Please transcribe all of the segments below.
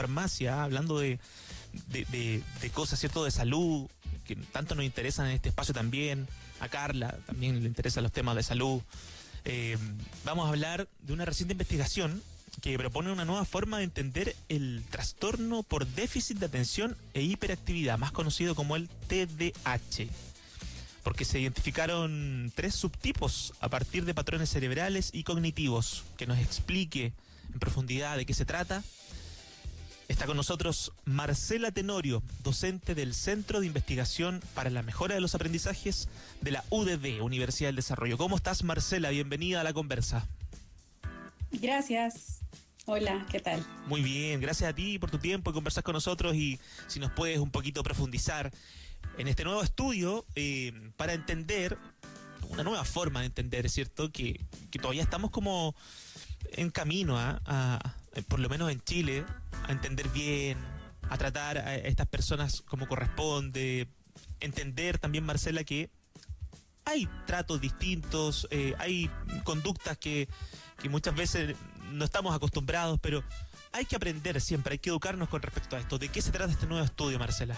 farmacia, hablando de cosas, ¿cierto?, de salud, que tanto nos interesan en este espacio también. A Carla también le interesan los temas de salud. Vamos a hablar de una reciente investigación que propone una nueva forma de entender el trastorno por déficit de atención e hiperactividad, más conocido como el TDAH. Porque se identificaron 3 subtipos a partir de patrones cerebrales y cognitivos. Que nos explique en profundidad de qué se trata. Está con nosotros Marcela Tenorio, docente del Centro de Investigación para la Mejora de los Aprendizajes de la UDD, Universidad del Desarrollo. ¿Cómo estás, Marcela? Bienvenida a la conversa. Gracias. Hola, ¿qué tal? Muy bien, gracias a ti por tu tiempo y conversar con nosotros, y si nos puedes un poquito profundizar en este nuevo estudio para entender, una nueva forma de entender, ¿cierto? Que todavía estamos como en camino por lo menos en Chile, a entender bien, a tratar a estas personas como corresponde, entender también, Marcela, que hay tratos distintos, hay conductas que muchas veces no estamos acostumbrados, pero hay que aprender siempre, hay que educarnos con respecto a esto. ¿De qué se trata este nuevo estudio, Marcela?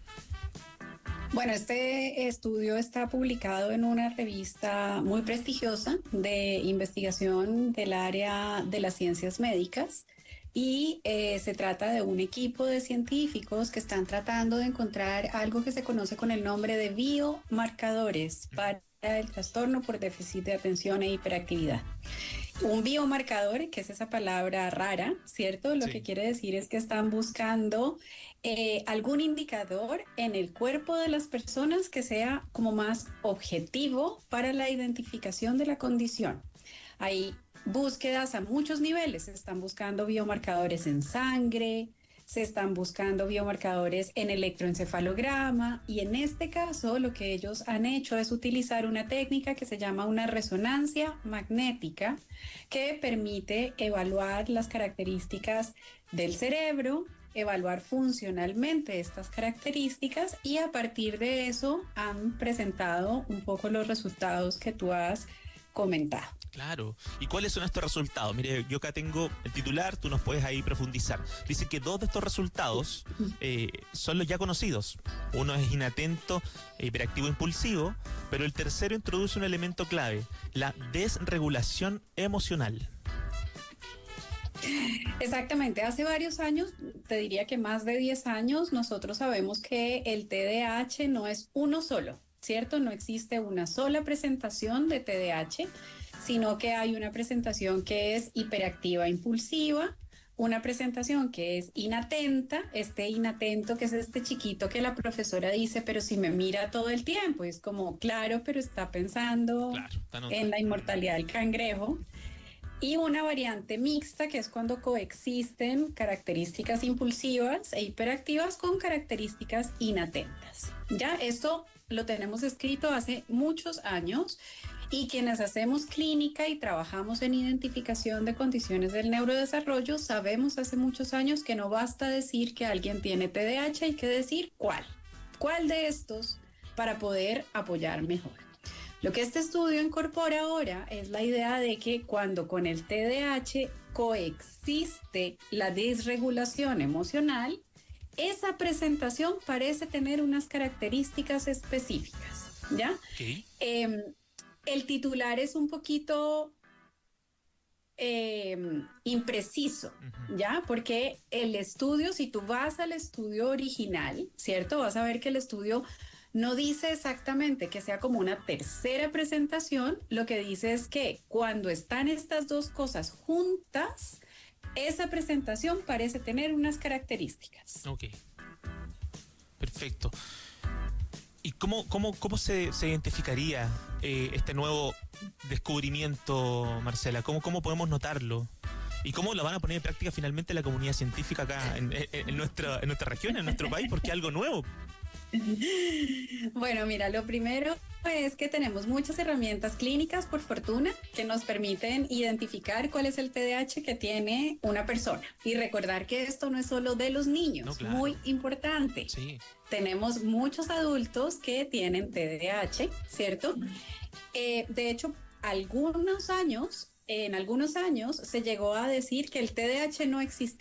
Bueno, este estudio está publicado en una revista muy prestigiosa de investigación del área de las ciencias médicas y se trata de un equipo de científicos que están tratando de encontrar algo que se conoce con el nombre de biomarcadores para el trastorno por déficit de atención e hiperactividad. Un biomarcador, que es esa palabra rara, ¿cierto? Lo que quiere decir es que están buscando algún indicador en el cuerpo de las personas que sea como más objetivo para la identificación de la condición. Hay búsquedas a muchos niveles, se están buscando biomarcadores en sangre, se están buscando biomarcadores en electroencefalograma, y en este caso lo que ellos han hecho es utilizar una técnica que se llama una resonancia magnética, que permite evaluar las características del cerebro, evaluar funcionalmente estas características, y a partir de eso han presentado un poco los resultados que tú has comentado. Claro. ¿Y cuáles son estos resultados? Mire, yo acá tengo el titular, tú nos puedes ahí profundizar. Dice que 2 de estos resultados son los ya conocidos. Uno es inatento e hiperactivo impulsivo, pero el tercero introduce un elemento clave, la desregulación emocional. Exactamente, hace varios años, te diría que más de 10 años, nosotros sabemos que el TDAH no es uno solo, ¿cierto? No existe una sola presentación de TDAH, sino que hay una presentación que es hiperactiva impulsiva, una presentación que es inatenta, este inatento que es este chiquito que la profesora dice, pero si me mira todo el tiempo, y es como, claro, pero está pensando en la inmortalidad del cangrejo. Y una variante mixta, que es cuando coexisten características impulsivas e hiperactivas con características inatentas. Ya esto lo tenemos escrito hace muchos años, y quienes hacemos clínica y trabajamos en identificación de condiciones del neurodesarrollo sabemos hace muchos años que no basta decir que alguien tiene TDAH, hay que decir cuál de estos para poder apoyar mejor. Lo que este estudio incorpora ahora es la idea de que cuando con el TDAH coexiste la desregulación emocional, esa presentación parece tener unas características específicas, ¿ya? Okay. El titular es un poquito impreciso, ¿ya? Porque el estudio, si tú vas al estudio original, ¿cierto? Vas a ver que el estudio no dice exactamente que sea como una tercera presentación, lo que dice es que cuando están estas dos cosas juntas, esa presentación parece tener unas características. Ok, perfecto. ¿Y cómo se identificaría este nuevo descubrimiento, Marcela? ¿Cómo podemos notarlo? ¿Y cómo lo van a poner en práctica finalmente la comunidad científica acá en nuestra región, en nuestro país? Porque es algo nuevo. Bueno, mira, lo primero es que tenemos muchas herramientas clínicas, por fortuna, que nos permiten identificar cuál es el TDAH que tiene una persona. Y recordar que esto no es solo de los niños, no, claro. Muy importante. Sí. Tenemos muchos adultos que tienen TDAH, ¿cierto? De hecho, en algunos años se llegó a decir que el TDAH no existía.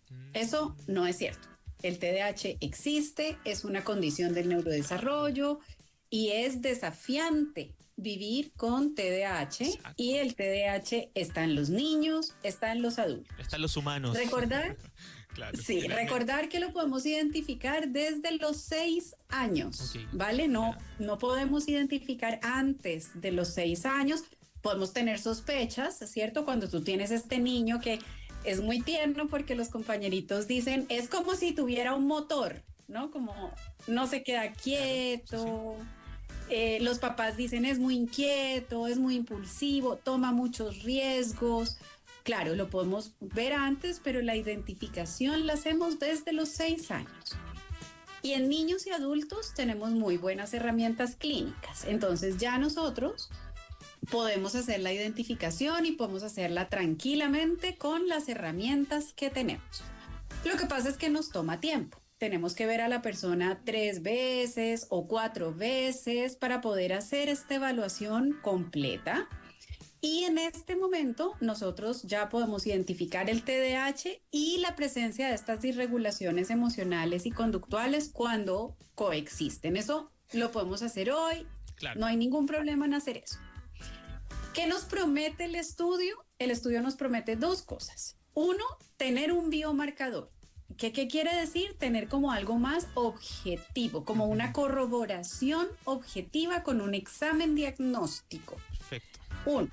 Eso no es cierto. El TDAH existe, es una condición del neurodesarrollo y es desafiante vivir con TDAH. Exacto. Y el TDAH está en los niños, está en los adultos. Están los humanos. Recordar, claro. sí, recordar que lo podemos identificar desde los 6 años, Okay. ¿vale? No podemos identificar antes de los 6 años. Podemos tener sospechas, ¿cierto? Cuando tú tienes este niño que es muy tierno porque los compañeritos dicen, es como si tuviera un motor, ¿no? Como no se queda quieto. Sí. Los papás dicen, es muy inquieto, es muy impulsivo, toma muchos riesgos. Claro, lo podemos ver antes, pero la identificación la hacemos desde los 6 años. Y en niños y adultos tenemos muy buenas herramientas clínicas. Entonces ya nosotros podemos hacer la identificación y podemos hacerla tranquilamente con las herramientas que tenemos. Lo que pasa es que nos toma tiempo. Tenemos que ver a la persona 3 veces o 4 veces para poder hacer esta evaluación completa. Y en este momento nosotros ya podemos identificar el TDAH y la presencia de estas disregulaciones emocionales y conductuales cuando coexisten. Eso lo podemos hacer hoy. Claro. No hay ningún problema en hacer eso. ¿Qué nos promete el estudio? El estudio nos promete 2 cosas. 1, tener un biomarcador. ¿Qué quiere decir? Tener como algo más objetivo, como una corroboración objetiva con un examen diagnóstico. Perfecto. 1.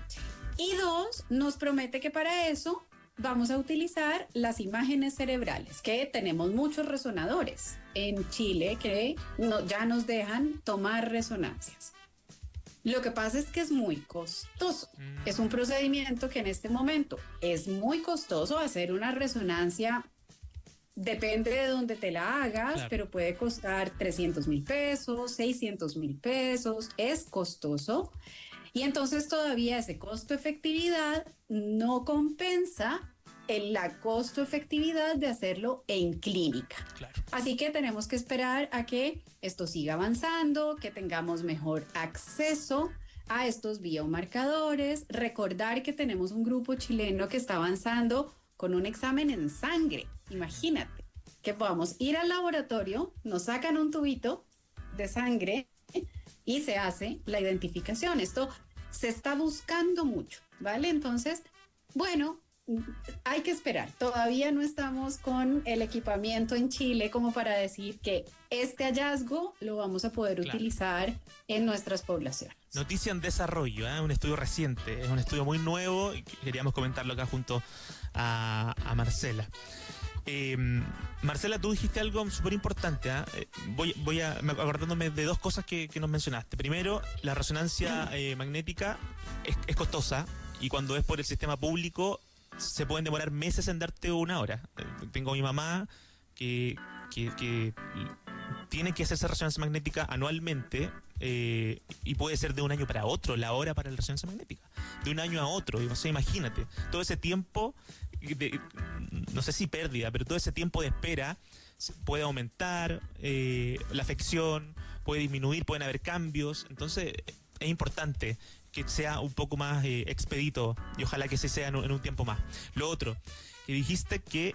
Y 2, nos promete que para eso vamos a utilizar las imágenes cerebrales, que tenemos muchos resonadores en Chile que ya nos dejan tomar resonancias. Lo que pasa es que es muy costoso. Es un procedimiento que en este momento es muy costoso. Hacer una resonancia depende de dónde te la hagas, claro, pero puede costar 300,000 pesos, 600,000 pesos. Es costoso. Y entonces todavía ese costo-efectividad no compensa la costo-efectividad de hacerlo en clínica. Claro. Así que tenemos que esperar a que esto siga avanzando, que tengamos mejor acceso a estos biomarcadores. Recordar que tenemos un grupo chileno que está avanzando con un examen en sangre. Imagínate que podamos ir al laboratorio, nos sacan un tubito de sangre y se hace la identificación. Esto se está buscando mucho, ¿vale? Entonces, bueno, hay que esperar. Todavía no estamos con el equipamiento en Chile como para decir que este hallazgo lo vamos a poder utilizar en nuestras poblaciones. Noticia en desarrollo, un estudio reciente, es un estudio muy nuevo y queríamos comentarlo acá junto a Marcela. Marcela, tú dijiste algo súper importante. Acordándome de 2 cosas que nos mencionaste. Primero, la resonancia magnética es costosa y cuando es por el sistema público se pueden demorar meses en darte 1 hora. Tengo a mi mamá que tiene que hacerse resonancia magnética anualmente y puede ser de un año para otro la hora para la resonancia magnética. De un año a otro, no sé, imagínate. Todo ese tiempo, no sé si pérdida, pero todo ese tiempo de espera puede aumentar, la afección puede disminuir, pueden haber cambios. Entonces es importante que sea un poco más expedito y ojalá que se sea en un tiempo más. Lo otro, que dijiste que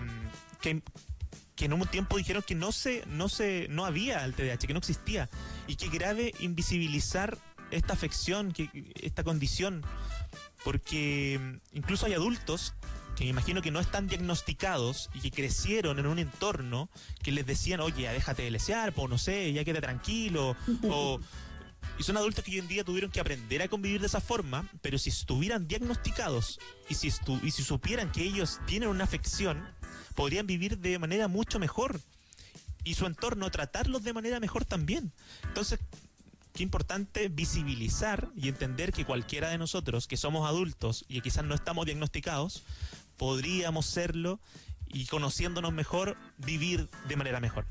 en un tiempo dijeron que no había el TDAH, que no existía, y que grave invisibilizar esta afección, esta condición, porque incluso hay adultos que me imagino que no están diagnosticados y que crecieron en un entorno que les decían, oye, ya déjate de lesear, o no sé, ya quédate tranquilo, y son adultos que hoy en día tuvieron que aprender a convivir de esa forma, pero si estuvieran diagnosticados y si supieran que ellos tienen una afección, podrían vivir de manera mucho mejor y su entorno tratarlos de manera mejor también. Entonces, qué importante visibilizar y entender que cualquiera de nosotros que somos adultos y que quizás no estamos diagnosticados, podríamos serlo y conociéndonos mejor, vivir de manera mejor.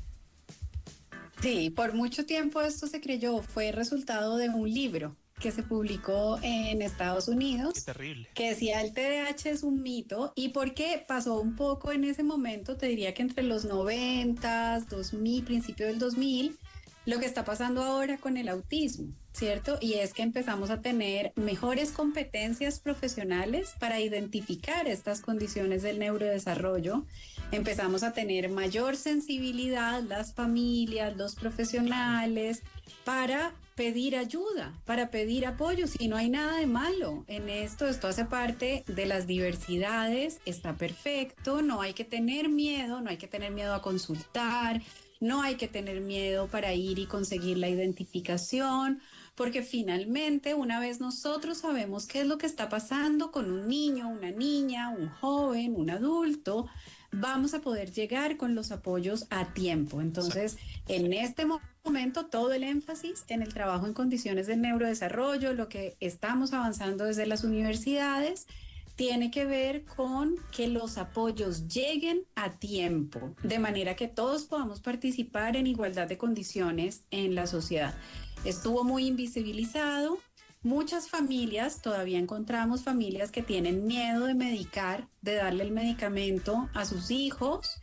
Sí, por mucho tiempo esto se creyó, fue resultado de un libro que se publicó en Estados Unidos. Qué terrible. Que decía el TDAH es un mito. ¿Y por qué pasó un poco en ese momento? Te diría que entre los 90, 2000, principio del 2000, lo que está pasando ahora con el autismo. ¿cierto? Y es que empezamos a tener mejores competencias profesionales para identificar estas condiciones del neurodesarrollo. Empezamos a tener mayor sensibilidad las familias, los profesionales, para pedir ayuda, para pedir apoyo, si no hay nada de malo en esto. Esto hace parte de las diversidades, está perfecto, no hay que tener miedo, no hay que tener miedo a consultar, no hay que tener miedo para ir y conseguir la identificación, porque finalmente una vez nosotros sabemos qué es lo que está pasando con un niño, una niña, un joven, un adulto, vamos a poder llegar con los apoyos a tiempo. Entonces, en este momento, todo el énfasis en el trabajo en condiciones de neurodesarrollo, lo que estamos avanzando desde las universidades, tiene que ver con que los apoyos lleguen a tiempo, de manera que todos podamos participar en igualdad de condiciones en la sociedad. Estuvo muy invisibilizado. Muchas familias, todavía encontramos familias que tienen miedo de medicar, de darle el medicamento a sus hijos.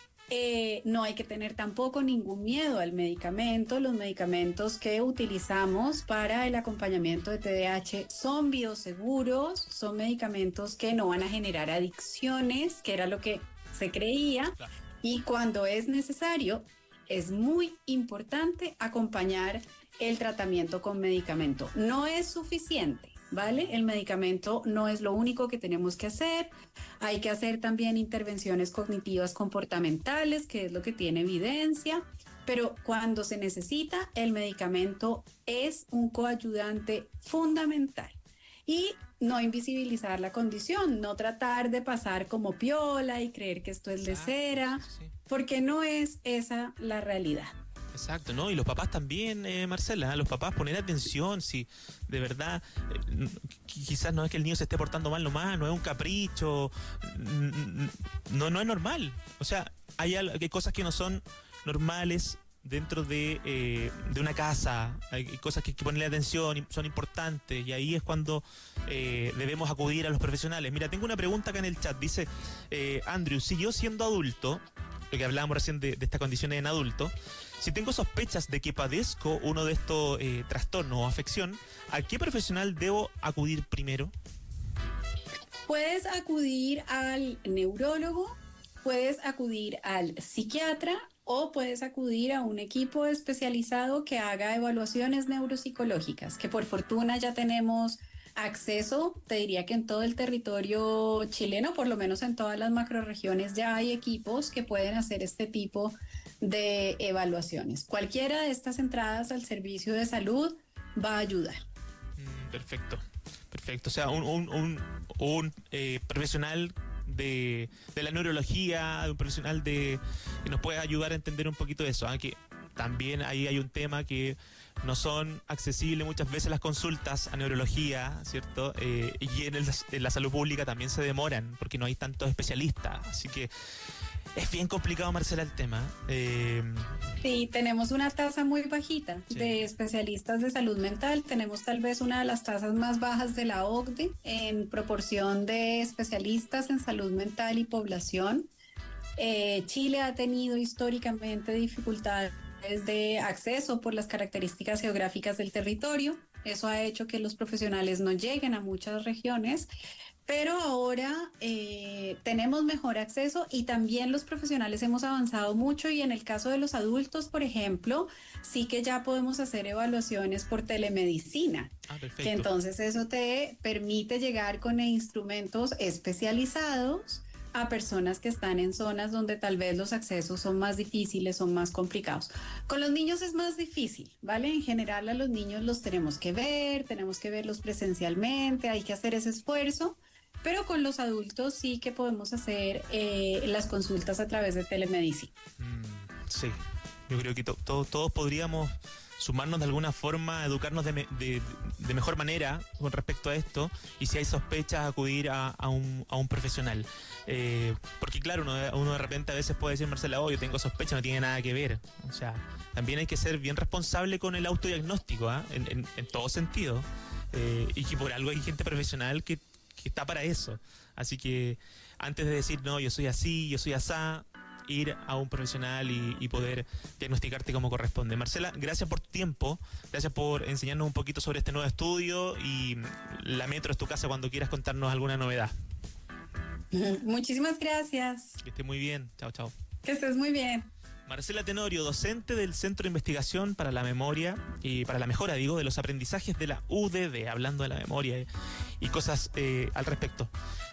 No hay que tener tampoco ningún miedo al medicamento. Los medicamentos que utilizamos para el acompañamiento de TDAH son bioseguros, son medicamentos que no van a generar adicciones, que era lo que se creía. Y cuando es necesario, es muy importante acompañar el tratamiento con medicamento. No es suficiente, ¿vale? El medicamento no es lo único que tenemos que hacer. Hay que hacer también intervenciones cognitivas comportamentales, que es lo que tiene evidencia, pero cuando se necesita, el medicamento es un coayudante fundamental. Y no invisibilizar la condición, no tratar de pasar como piola y creer que esto es de cera, porque no es esa la realidad. Exacto, ¿no? Y los papás también, Marcela, los papás poner atención, si de verdad, quizás no es que el niño se esté portando mal nomás, no es un capricho, no es normal. O sea, hay cosas que no son normales dentro de una casa, hay cosas que hay que ponerle atención y son importantes, y ahí es cuando debemos acudir a los profesionales. Mira, tengo una pregunta acá en el chat, dice Andrew, si yo siendo adulto, lo que hablábamos recién de estas condiciones en adulto, si tengo sospechas de que padezco uno de estos trastornos o afección, ¿a qué profesional debo acudir primero? Puedes acudir al neurólogo, puedes acudir al psiquiatra o puedes acudir a un equipo especializado que haga evaluaciones neuropsicológicas, que por fortuna ya tenemos acceso, te diría que en todo el territorio chileno, por lo menos en todas las macrorregiones, ya hay equipos que pueden hacer este tipo de evaluaciones. Cualquiera de estas entradas al servicio de salud va a ayudar. Perfecto. O sea, un profesional de la neurología, un profesional que nos puede ayudar a entender un poquito de eso. Que también ahí hay un tema que no son accesibles muchas veces las consultas a neurología, ¿cierto? Y en la salud pública también se demoran porque no hay tantos especialistas. Así que es bien complicado, Marcela, el tema. Sí, tenemos una tasa muy bajita de especialistas de salud mental. Tenemos tal vez una de las tasas más bajas de la OCDE en proporción de especialistas en salud mental y población. Chile ha tenido históricamente dificultades de acceso por las características geográficas del territorio. Eso ha hecho que los profesionales no lleguen a muchas regiones, pero ahora tenemos mejor acceso y también los profesionales hemos avanzado mucho, y en el caso de los adultos, por ejemplo, sí que ya podemos hacer evaluaciones por telemedicina. Que entonces eso te permite llegar con instrumentos especializados a personas que están en zonas donde tal vez los accesos son más difíciles, son más complicados. Con los niños es más difícil, ¿vale? En general a los niños los tenemos que verlos presencialmente, hay que hacer ese esfuerzo, pero con los adultos sí que podemos hacer las consultas a través de telemedicina. Sí, yo creo que todos podríamos sumarnos de alguna forma, educarnos de mejor manera con respecto a esto, y si hay sospechas, acudir a un profesional. Porque claro, uno de repente a veces puede decir, Marcela, yo tengo sospecha, no tiene nada que ver. O sea, también hay que ser bien responsable con el autodiagnóstico, en todo sentido. Y que por algo hay gente profesional que está para eso. Así que antes de decir, no, yo soy así, yo soy asá, ir a un profesional y poder diagnosticarte como corresponde. Marcela, gracias por tu tiempo, gracias por enseñarnos un poquito sobre este nuevo estudio, y la Metro es tu casa cuando quieras contarnos alguna novedad. Muchísimas gracias. Que esté muy bien. Chao, chao. Que estés muy bien. Marcela Tenorio, docente del Centro de Investigación para la Memoria y para la Mejora, de los aprendizajes de la UDD, hablando de la memoria y cosas al respecto.